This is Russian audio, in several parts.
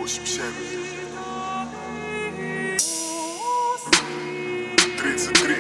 8-7 33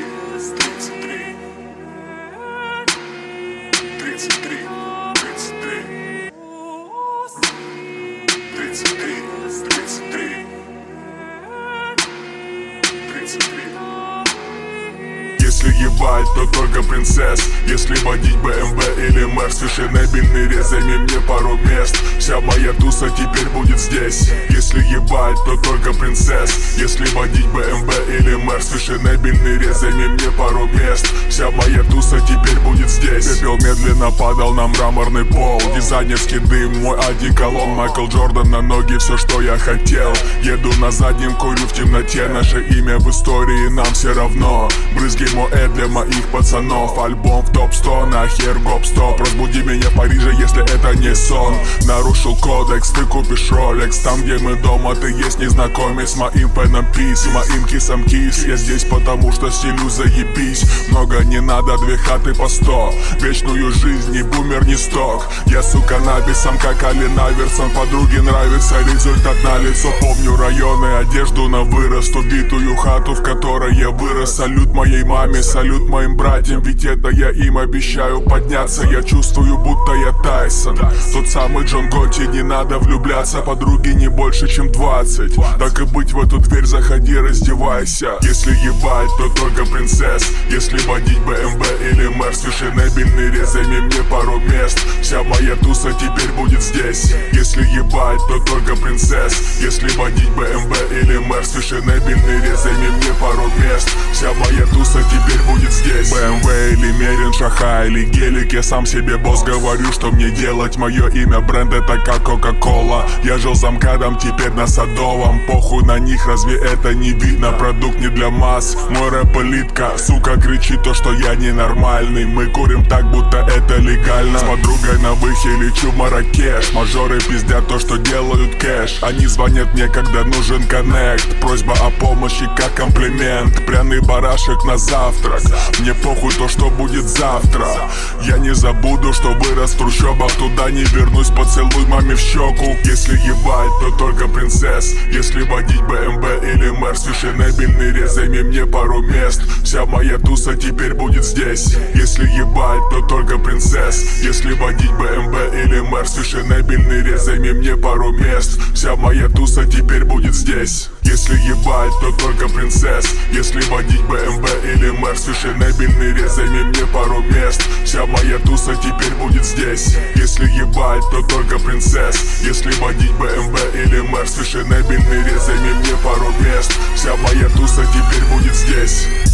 Если ебать, то только принцесс. Если водить БМВ или Мерс, фешенебельный рез, займи мне пару мест. Вся моя туса теперь будет здесь. Если ебать, то только принцесс. Если водить БМВ или Мерс, фешенебельный рез, займи мне пару мест. Вся моя туса теперь будет здесь. Пепел медленно падал на мраморный пол. Дизайнерский дым, мой одеколон. Майкл Джордан на ноги, все, что я хотел. Еду на заднем, курю в темноте. Наше имя в истории нам все равно. Брызги Моэ для моих пацанов. Альбом в топ-100, нахер гоп-стоп. Разбуди меня в Париже, если это не сон. Нарушил кодекс, ты купишь Rolex. Там, где мы дома, ты есть незнакомец. Моим фэном пис, моим кисом кис. Я здесь потому, что стилю заебись. Много не надо, 2 хаты по 100. Вечную жизнь, ни бумер, ни сток. Я, сука, набисом, как Ален Айверсон. Подруге нравится, результат на лицо. Помню районы, одежду на вырост. Убитую хату, в которой я вырос. Салют моей маме, салют моим братьям. Ведь это я им обещаю подняться. Я чувствую, будто я Тайсон. Тот самый Джон Готти, не надо влюбляться. Подруги не больше, чем 20. Так и быть, в эту дверь заходи, раздевайся. Если ебать, то только принцесс. Если водить БМВ или Мерс, фешенебельный рез, займи мне пару мест. Вся моя туса теперь будет здесь. Если ебать, то только принцесс. Если водить БМВ или Мерс, фешенебельный рез, займи мне пару мест. Вся моя туса теперь будет здесь. БМВ или Мерин, Шаха или гелик, я сам себе босс, говорю, что мне делать. Мое имя бренд, это как Кока-Кола. Я жил за МКАДом, теперь на Садовом. Похуй на них, разве это не видно? Продукт не для масс, мой рэп элитка. Сука кричит то, что я ненормальный. Мы курим так, будто это легально. С подругой на выхе лечу в Марракеш. Мажоры пиздят то, что делают кэш. Они звонят мне, когда нужен коннект. Просьба о помощи как комплимент. Пряный барашек на завтрак. Мне похуй то, что будет завтра. Я не забуду, что вырос в трущобах. Туда не вернусь, поцелуй маме в щеку. Если ебать, то только принцесс. Если водить БМВ или Мерс, фешенебельный рез, займи мне пару мест. Вся моя туса теперь будет здесь. Если ебать, то только принцесс. Если водить БМВ или Мерс, фешенебельный рез, займи мне пару мест. Вся моя туса теперь будет здесь. Если ебать, то только принцесс. Если водить БМВ или Мерс, фешенебельный рез, займи мне пару мест. Вся моя туса теперь будет здесь. Если ебать, то только принцесс. Если водить БМВ или Мерс, фешенебельный рез, займи мне пару мест. Вся моя туса теперь будет здесь.